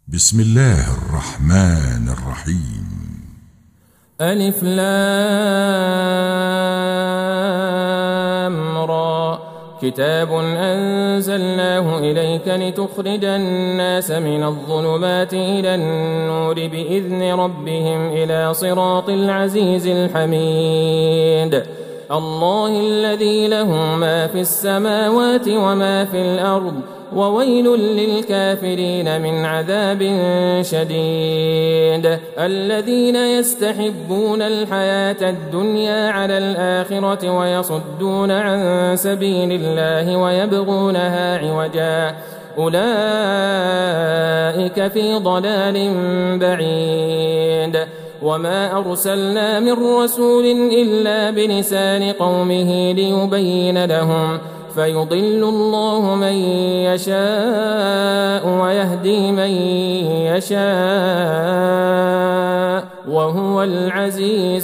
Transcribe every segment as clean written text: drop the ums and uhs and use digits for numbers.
بسم الله الرحمن الرحيم. ألف لام را كتاب أنزلناه إليك لتخرج الناس من الظلمات إلى النور بإذن ربهم إلى صراط العزيز الحميد الله الذي له ما في السماوات وما في الأرض وويل للكافرين من عذاب شديد الذين يستحبون الحياة الدنيا على الآخرة ويصدون عن سبيل الله ويبغونها عوجا أولئك في ضلال بعيد وما أرسلنا من رسول إلا بلسان قومه ليبين لهم فيضل الله من يشاء ويهدي من يشاء وهو العزيز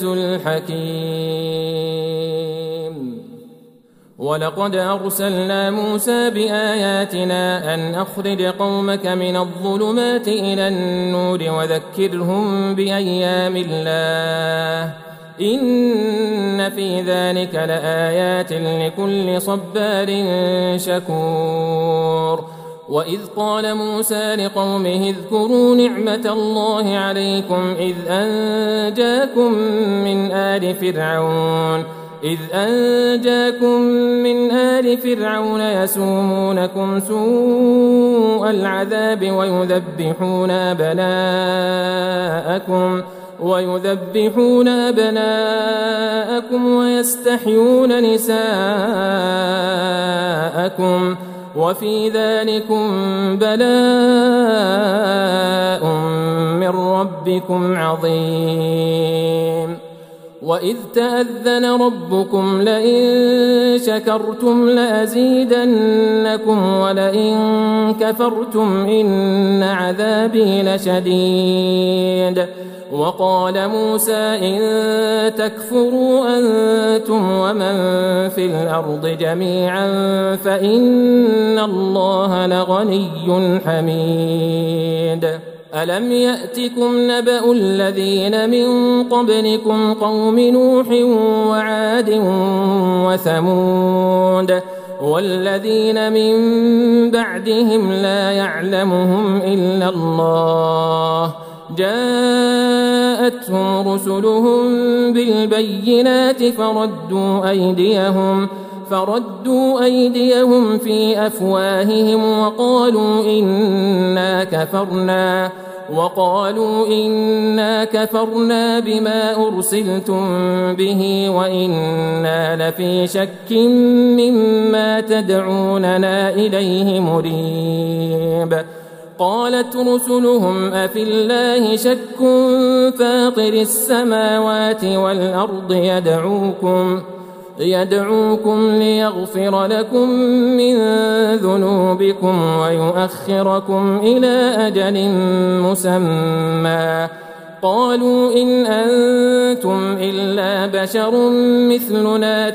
الحكيم. ولقد أرسلنا موسى بآياتنا أن أخرج قومك من الظلمات إلى النور وذكرهم بأيام الله إن في ذلك لآيات لكل صبار شكور. وإذ قال موسى لقومه اذكروا نعمة الله عليكم إذ أنجاكم من آل فرعون يسومونكم سوء العذاب ويذبحون أبناءكم ويستحيون نساءكم وفي ذلكم بلاء من ربكم عظيم. وإذ تأذن ربكم لئن شكرتم لأزيدنكم ولئن كفرتم إن عذابي لشديد. وقال موسى إن تكفروا أنتم ومن في الأرض جميعا فإن الله لغني حميد. ألم يأتكم نبأ الذين من قبلكم قوم نوح وعاد وثمود والذين من بعدهم لا يعلمهم إلا الله جاءتهم رسلهم بالبينات فردوا أيديهم في أفواههم وقالوا إنا كفرنا بما أرسلتم به وإنا لفي شك مما تدعوننا إليه مريب. قالت رسلهم أفي الله شك فاطر السماوات والأرض يدعوكم ليغفر لكم من ذنوبكم ويؤخركم إلى أجل مسمى قالوا إن أنتم إلا بشر مثلنا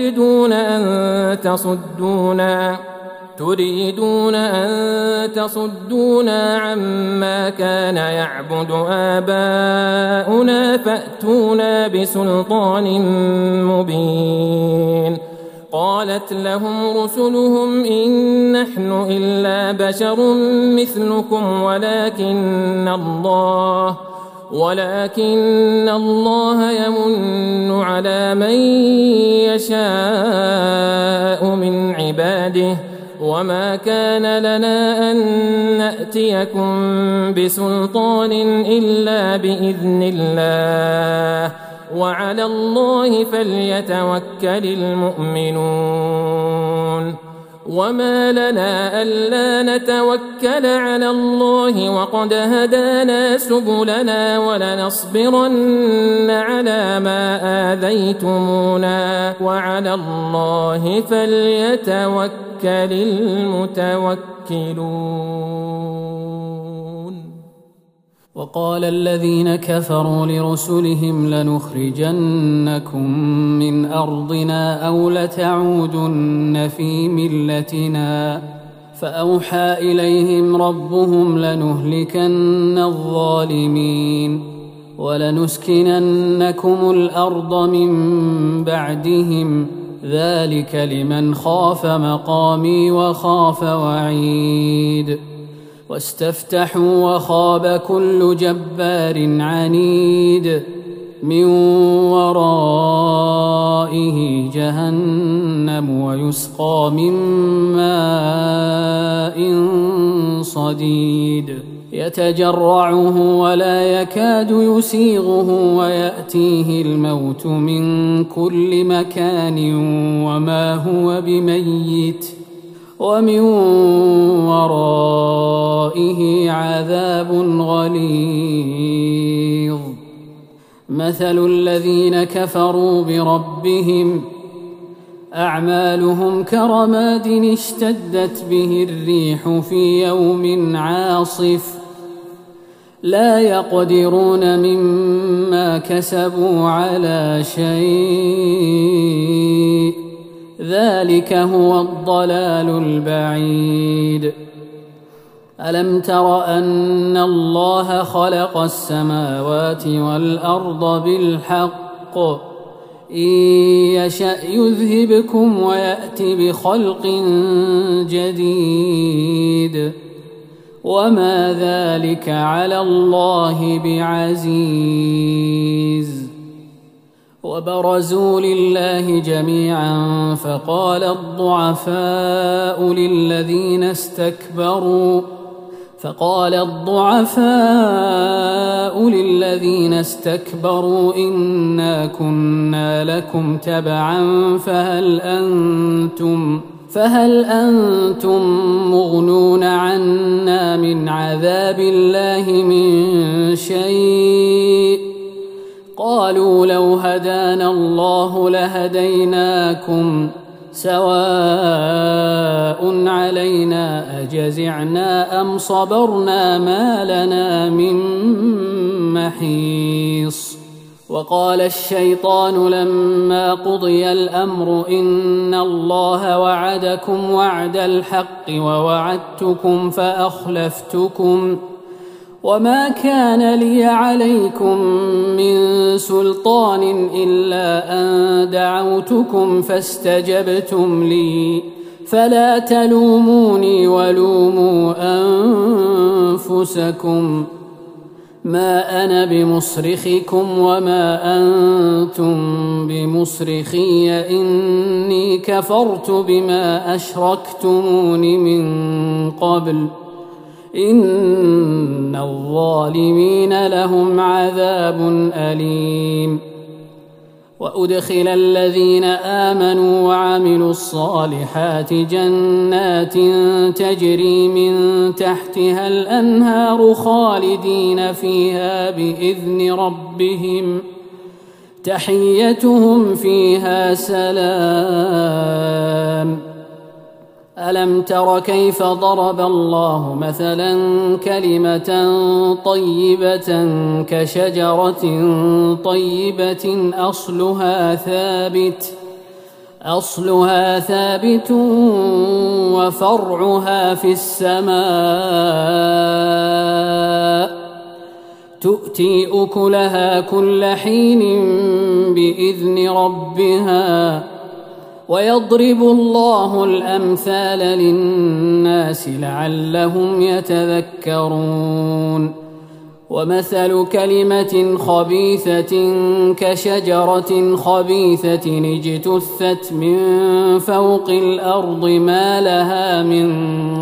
تريدون أن تصدونا عما كان يعبد آباؤنا فأتونا بسلطان مبين. قالت لهم رسلهم إن نحن إلا بشر مثلكم ولكن الله يمن على من يشاء من عباده وما كان لنا أن نأتيكم بسلطان إلا بإذن الله وعلى الله فليتوكل المؤمنون. وما لنا ألا نتوكل على الله وقد هدانا سبلنا ولنصبرن على ما آذيتمونا وعلى الله فليتوكل المتوكلون. وقال الذين كفروا لرسلهم لنخرجنكم من أرضنا أو لتعودن في ملتنا فأوحى إليهم ربهم لنهلكن الظالمين ولنسكننكم الأرض من بعدهم ذلك لمن خاف مقامي وخاف وعيد واستفتحوا وخاب كل جبار عنيد من ورائه جهنم ويسقى من ماء صديد يتجرعه ولا يكاد يسيغه ويأتيه الموت من كل مكان وما هو بميت ومن ورائه عذاب غليظ مثل الذين كفروا بربهم أعمالهم كرماد اشتدت به الريح في يوم عاصف لا يقدرون مما كسبوا على شيء ذلك هو الضلال البعيد ألم تر أن الله خلق السماوات والأرض بالحق إن يشأ يذهبكم ويأت بخلق جديد وما ذلك على الله بعزيز وبرزوا لله جميعا فقال الضعفاء للذين استكبروا إنا كنا لكم تبعا فهل أنتم مغنون عنا من عذاب الله من شيء قالوا لو هدانا الله لهديناكم سواء علينا أجزعنا أم صبرنا ما لنا من محيص وقال الشيطان لما قضي الأمر إن الله وعدكم وعد الحق ووعدتكم فأخلفتكم وما كان لي عليكم من سلطان إلا أن دعوتكم فاستجبتم لي فلا تلوموني ولوموا أنفسكم ما أنا بمصرخكم وما أنتم بمصرخي إني كفرت بما أشركتمون من قبل إن الظالمين لهم عذاب أليم وأدخل الذين آمنوا وعملوا الصالحات جنات تجري من تحتها الأنهار خالدين فيها بإذن ربهم تحيتهم فيها سلام ألم تر كيف ضرب الله مثلا كلمة طيبة كشجرة طيبة أصلها ثابت وفرعها في السماء تؤتي أكلها كل حين بإذن ربها ويضرب الله الأمثال للناس لعلهم يتذكرون ومثل كلمة خبيثة كشجرة خبيثة اجتثت من فوق الأرض ما لها من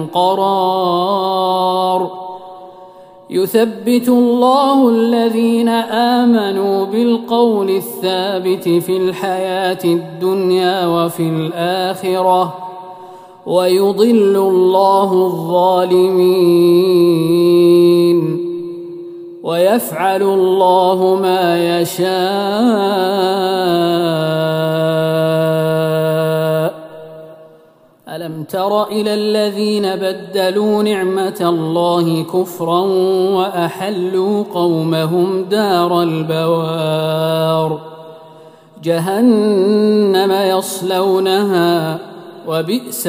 قرار يثبت الله الذين آمنوا بالقول الثابت في الحياة الدنيا وفي الآخرة ويضل الله الظالمين ويفعل الله ما يشاء ألم تر إلى الذين بدلوا نعمة الله كفرا وأحلوا قومهم دار البوار جهنم يصلونها وبئس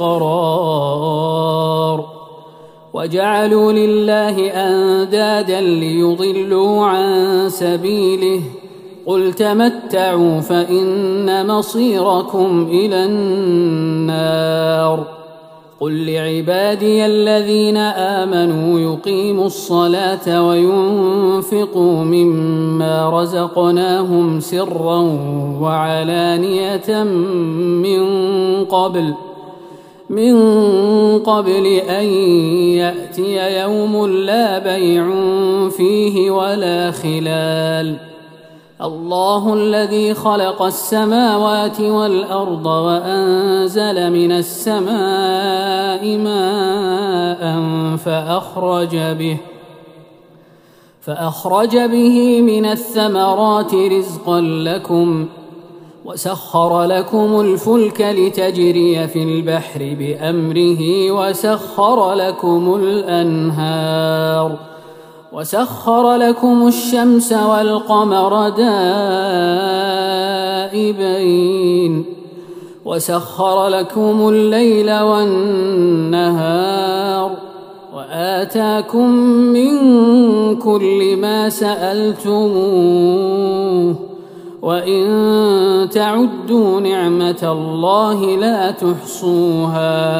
القرار وجعلوا لله أندادا ليضلوا عن سبيله قل تمتعوا فإن مصيركم إلى النار قل لعبادي الذين آمنوا يقيموا الصلاة وينفقوا مما رزقناهم سرا وعلانية من قبل أن يأتي يوم لا بيع فيه ولا خلال الله الذي خلق السماوات والأرض وأنزل من السماء ماء فأخرج به من الثمرات رزقا لكم وسخر لكم الفلك لتجري في البحر بأمره وسخر لكم الأنهار وسخر لكم الشمس والقمر دائبين وسخر لكم الليل والنهار وآتاكم من كل ما سألتموه وإن تعدوا نعمة الله لا تحصوها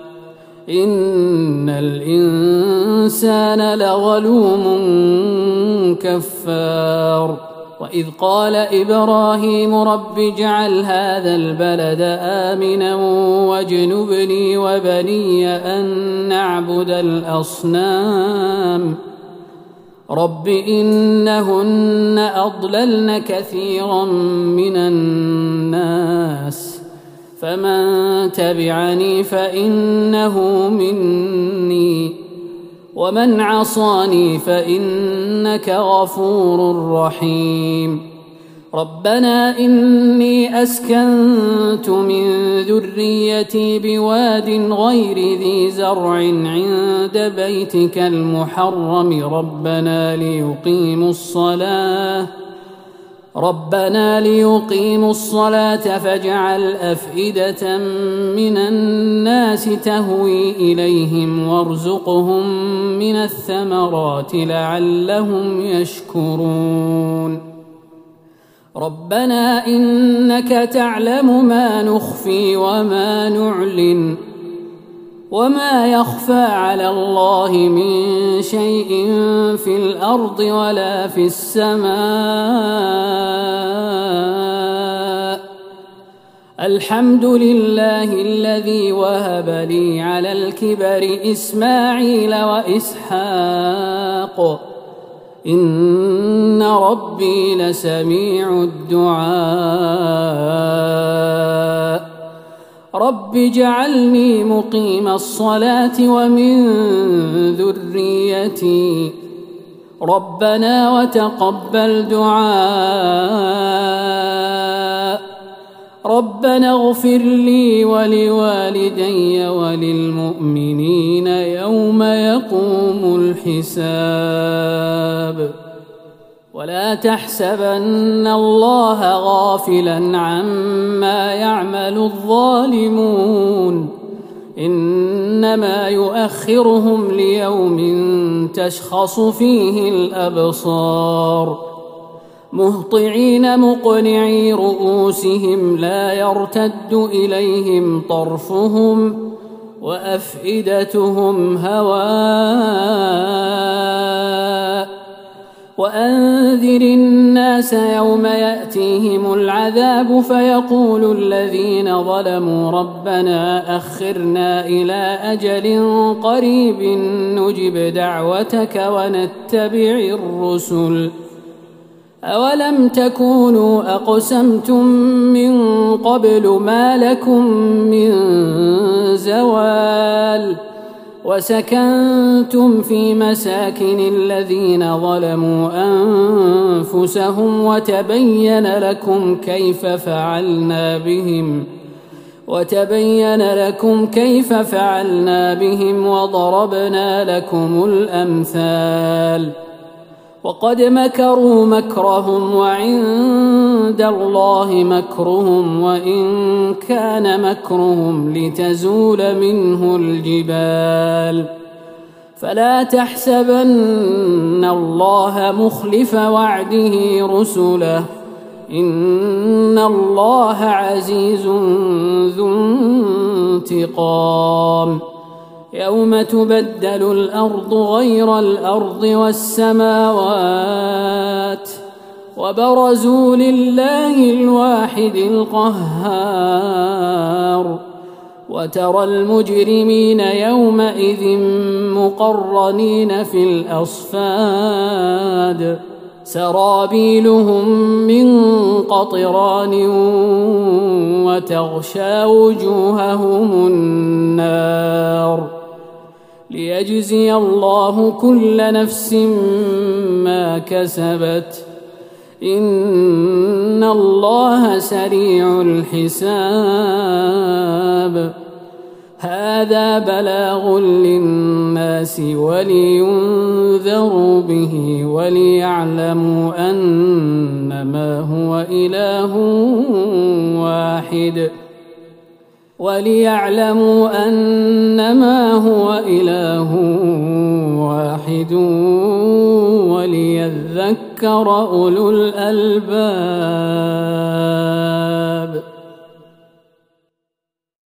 إن الإنسان لظلوم كفار وإذ قال إبراهيم رب اجعل هذا البلد آمنا واجنبني وبني أن نعبد الأصنام رب إنهن أضللن كثيرا من الناس فمن تبعني فإنه مني ومن عصاني فإنك غفور رحيم ربنا إني أسكنت من ذريتي بواد غير ذي زرع عند بيتك المحرم ربنا ليقيموا الصلاة فاجعل أفئدة من الناس تهوي إليهم وارزقهم من الثمرات لعلهم يشكرون ربنا إنك تعلم ما نخفي وما نعلن وما يخفى على الله من شيء في الأرض ولا في السماء الحمد لله الذي وهب لي على الكبر إسماعيل وإسحاق إن ربي لسميع الدعاء رب اجعلني مقيم الصلاة ومن ذريتي ربنا وتقبل دعاء ربنا اغفر لي ولوالدي وللمؤمنين يوم يقوم الحساب ولا تحسبن الله غافلا عما يعمل الظالمون إنما يؤخرهم ليوم تشخص فيه الأبصار مهطعين مقنعي رؤوسهم لا يرتد إليهم طرفهم وأفئدتهم هواء وأنذر الناس يوم يأتيهم العذاب فيقول الذين ظلموا ربنا أخرنا إلى أجل قريب نجب دعوتك ونتبع الرسل أولم تكونوا أقسمتم من قبل ما لكم من زوال وسكنتم في مساكن الذين ظلموا أنفسهم وتبين لكم كيف فعلنا بهم وضربنا لكم الأمثال وقد مكروا مكرهم وعند عند الله مكرهم وإن كان مكرهم لتزول منه الجبال فلا تحسبن الله مخلف وعده رسله إن الله عزيز ذو انتقام يوم تبدل الأرض غير الأرض والسماوات وبرزوا لله الواحد القهار وترى المجرمين يومئذ مقرنين في الأصفاد سرابيلهم من قطران وتغشى وجوههم النار ليجزي الله كل نفس ما كسبت إن الله سريع الحساب هذا بلاغ للناس ولينذروا به وليعلموا أنما هو إله واحد وليذكر أولو الألباب.